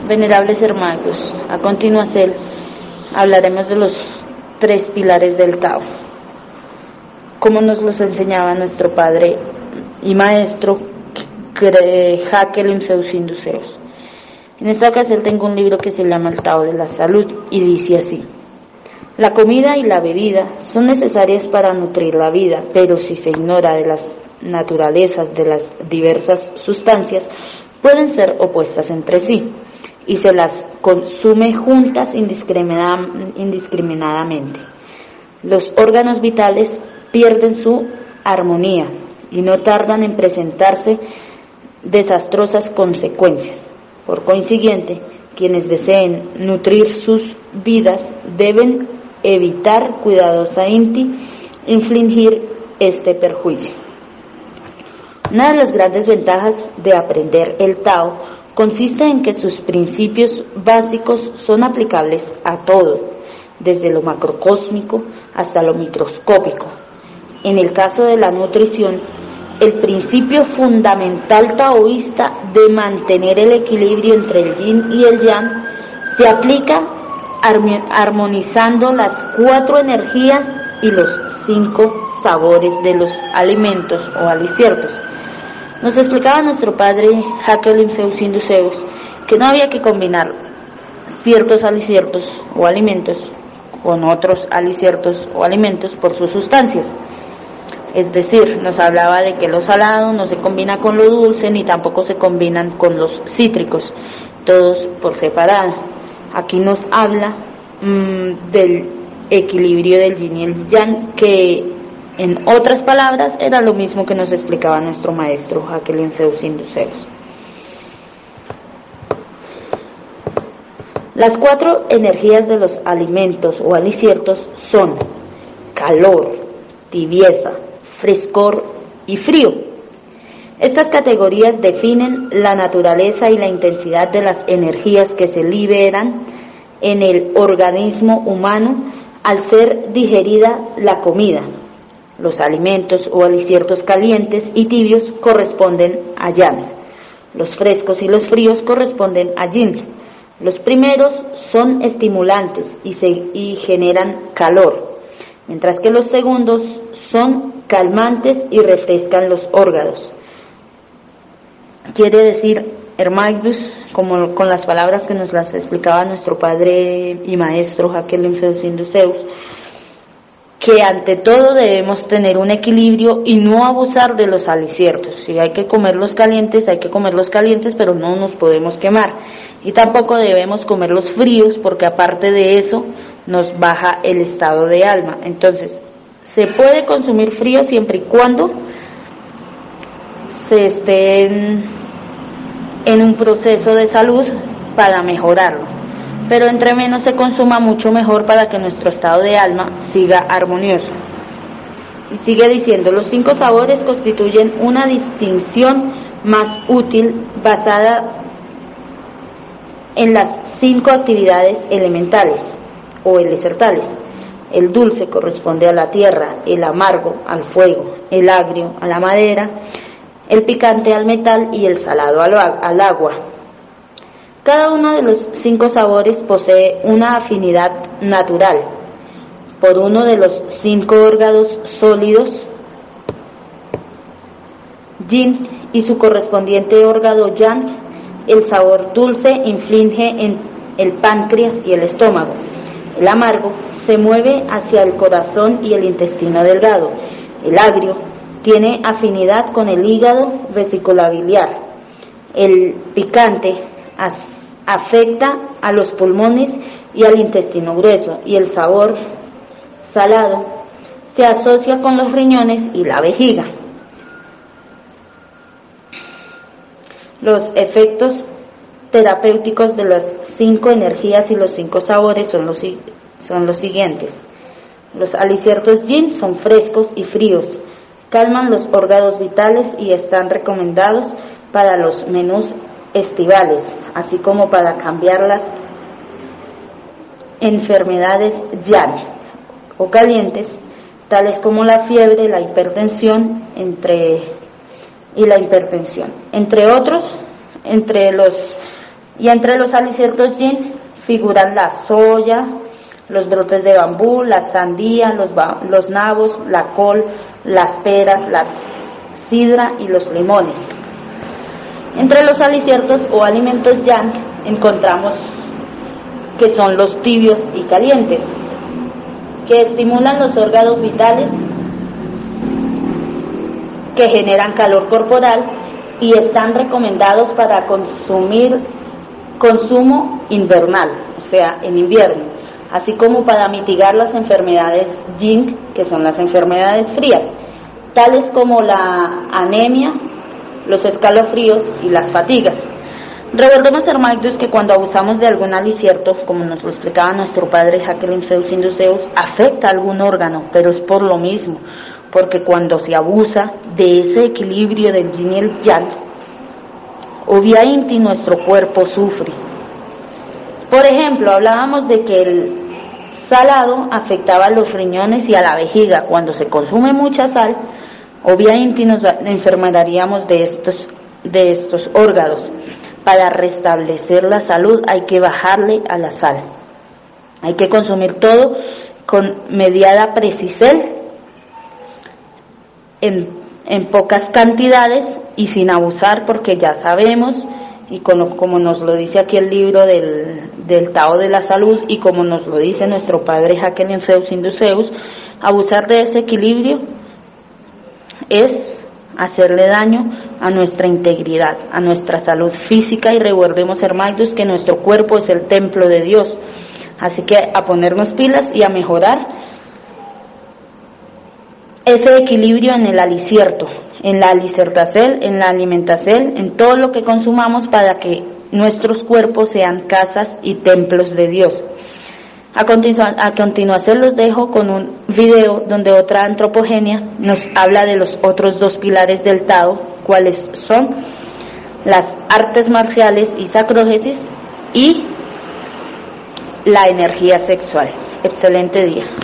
Venerables hermanos, a continuación hablaremos de los tres pilares del Tao, como nos los enseñaba nuestro padre y maestro Jacqueline Seuss. En esta ocasión tengo un libro que se llama El Tao de la Salud y dice así: la comida y la bebida son necesarias para nutrir la vida, pero si se ignora de las naturalezas de las diversas sustancias, pueden ser opuestas entre sí y se las consume juntas indiscriminadamente. Los órganos vitales pierden su armonía y no tardan en presentarse desastrosas consecuencias. Por consiguiente, quienes deseen nutrir sus vidas deben evitar cuidadosamente infligir este perjuicio. Una de las grandes ventajas de aprender el Tao consiste en que sus principios básicos son aplicables a todo, desde lo macrocósmico hasta lo microscópico. En el caso de la nutrición, el principio fundamental taoísta de mantener el equilibrio entre el yin y el yang se aplica armonizando las 4 energías y los 5 sabores de los alimentos o aliciertos. Nos explicaba nuestro padre Jacqueline Seuss que no había que combinar ciertos aliciertos o alimentos con otros aliciertos o alimentos por sus sustancias. Es decir, nos hablaba de que lo salado no se combina con lo dulce ni tampoco se combinan con los cítricos, todos por separado. Aquí nos habla del equilibrio del yin y el yang, que en otras palabras era lo mismo que nos explicaba nuestro maestro Jacqueline Seuss. Las 4 energías de los alimentos o aliciertos son calor, tibieza, frescor y frío. Estas categorías definen la naturaleza y la intensidad de las energías que se liberan en el organismo humano al ser digerida la comida. Los alimentos o aliciertos calientes y tibios corresponden a yang. Los frescos y los fríos corresponden a yin. Los primeros son estimulantes y generan calor, mientras que los segundos son calmantes y refrescan los órganos. Quiere decir, hermanos, como con las palabras que nos las explicaba nuestro padre y maestro Jacqueline Seuss, que ante todo debemos tener un equilibrio y no abusar de los aliciertos. Si hay que comerlos calientes, pero no nos podemos quemar. Y tampoco debemos comer los fríos, porque aparte de eso nos baja el estado de alma. Entonces, se puede consumir frío siempre y cuando se esté en un proceso de salud para mejorarlo. Pero entre menos se consuma, mucho mejor para que nuestro estado de alma siga armonioso. Y sigue diciendo, los 5 sabores constituyen una distinción más útil basada en las 5 actividades elementales o elecertales. El dulce corresponde a la tierra, el amargo al fuego, el agrio a la madera, el picante al metal y el salado al agua. Cada uno de los 5 sabores posee una afinidad natural por uno de los 5 órganos sólidos, yin, y su correspondiente órgano yang. El sabor dulce inflige en el páncreas y el estómago. El amargo se mueve hacia el corazón y el intestino delgado. El agrio tiene afinidad con el hígado, vesícula biliar. El picante afecta a los pulmones y al intestino grueso, y el sabor salado se asocia con los riñones y la vejiga. Los efectos terapéuticos de las 5 energías y los 5 sabores son los siguientes. Los aliciertos yin son frescos y fríos, calman los órganos vitales y están recomendados para los menús estivales, así como para cambiar las enfermedades yang o calientes, tales como la fiebre, la hipertensión, entre otros. Entre los Y entre los aliciertos yin figuran la soya, los brotes de bambú, la sandía, los nabos, la col, las peras, la sidra y los limones. Entre los aliciertos o alimentos yang encontramos que son los tibios y calientes, que estimulan los órganos vitales, que generan calor corporal y están recomendados para consumo invernal, o sea, en invierno, así como para mitigar las enfermedades yin, que son las enfermedades frías, tales como la anemia, los escalofríos y las fatigas. Recordemos, hermanos, que cuando abusamos de algún alicierto, como nos lo explicaba nuestro padre Jacqueline Zeus Induceus, afecta a algún órgano, pero es por lo mismo, porque cuando se abusa de ese equilibrio del yin y el yang, obviamente nuestro cuerpo sufre. Por ejemplo, hablábamos de que el salado afectaba a los riñones y a la vejiga. Cuando se consume mucha sal, obviamente nos enfermaríamos de estos órganos. Para restablecer la salud hay que bajarle a la sal. Hay que consumir todo con mediada precisión, en pocas cantidades y sin abusar, porque ya sabemos, y como nos lo dice aquí el libro del Tao de la Salud, y como nos lo dice nuestro padre Jacqueline Zeus Induceus, abusar de ese equilibrio es hacerle daño a nuestra integridad, a nuestra salud física. Y recordemos, hermanos, que nuestro cuerpo es el templo de Dios, así que a ponernos pilas y a mejorar ese equilibrio en el alicierto, en la aliciertacel, en la alimentación, en todo lo que consumamos, para que nuestros cuerpos sean casas y templos de Dios. A continuación los dejo con un video donde otra antropogenia nos habla de los otros dos pilares del Tao, cuáles son las artes marciales y sacrógesis y la energía sexual. Excelente día.